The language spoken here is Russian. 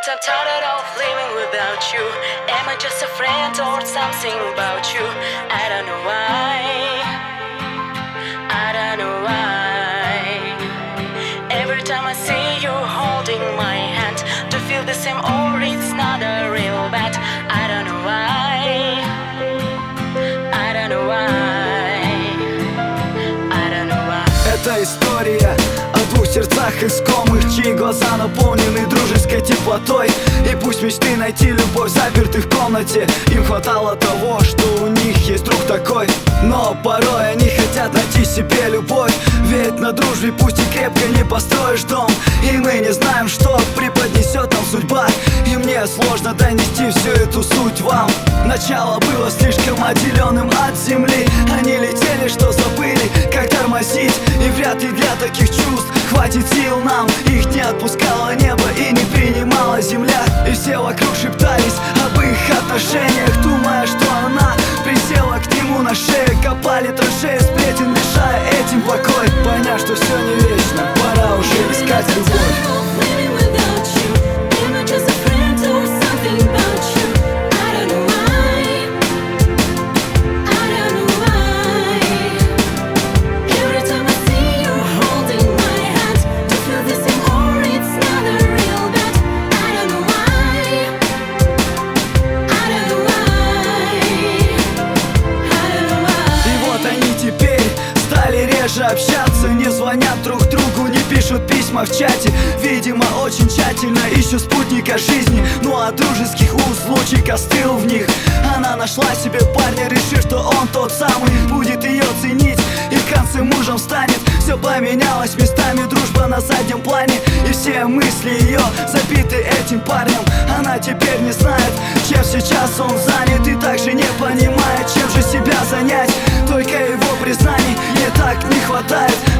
But I'm tired of living without you. Am I just a friend or something about you? I don't know why. I don't know why. Every time I see you holding my hand, to feel the same or it's not a real bad. I don't know why. I don't know why. I don't know why. Это история о двух сердцах искомых, чьи глаза наполнены дружеской теплотой. И пусть мечты найти любовь заперты в комнате, им хватало того, что у них есть друг такой. Но порой они хотят найти себе любовь, ведь на дружбе пусть и крепко не построишь дом. И мы не знаем, что преподнесет нам судьба, и мне сложно донести всю эту суть вам. Начало было слишком отделенным от земли. Они летели, что забыли, как тормозить. И вряд ли для таких чувств хватит сил нам. Их не отпускало небо и не принимала земля. И все вокруг шептались об их отношениях, думая, что она присела к нему на шею. Копали траншеи сплетен, лишая этим покой. Поняв, что все не вечно, пора уже искать любовь. Общаться, не звонят друг другу, не пишут письма в чате. Видимо, очень тщательно ищут спутника жизни. Ну а дружеских уз лучик остыл в них. Она нашла себе парня, решив, что он тот самый, будет ее ценить и в конце мужем станет. Все поменялось местами, дружба на заднем плане, и все мысли ее забиты этим парнем. Она теперь не знает, чем сейчас он занят, и также не понимает, чем же себя занять. Только его признаний ей так не хватает.